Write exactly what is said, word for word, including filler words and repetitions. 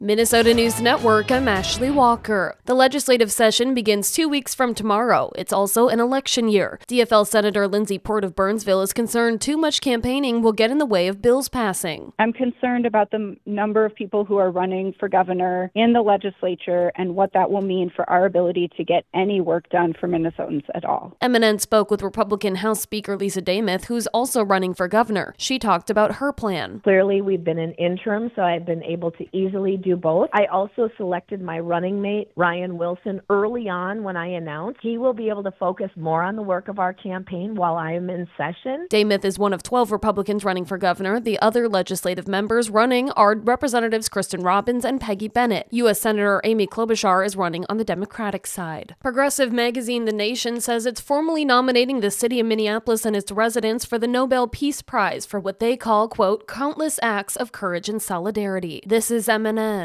Minnesota News Network, I'm Ashley Walker. The legislative session begins two weeks from tomorrow. It's also an election year. D F L Senator Lindsey Port of Burnsville is concerned too much campaigning will get in the way of bills passing. I'm concerned about the number of people who are running for governor in the legislature and what that will mean for our ability to get any work done for Minnesotans at all. M N N spoke with Republican House Speaker Lisa Demuth, who's also running for governor. She talked about her plan. Clearly, we've been an interim, so I've been able to easily do both. I also selected my running mate, Ryan Wilson, early on when I announced. He will be able to focus more on the work of our campaign while I am in session. Demuth is one of twelve Republicans running for governor. The other legislative members running are Representatives Kristen Robbins and Peggy Bennett. U S Senator Amy Klobuchar is running on the Democratic side. Progressive magazine The Nation says it's formally nominating the city of Minneapolis and its residents for the Nobel Peace Prize for what they call, quote, countless acts of courage and solidarity. This is M N N.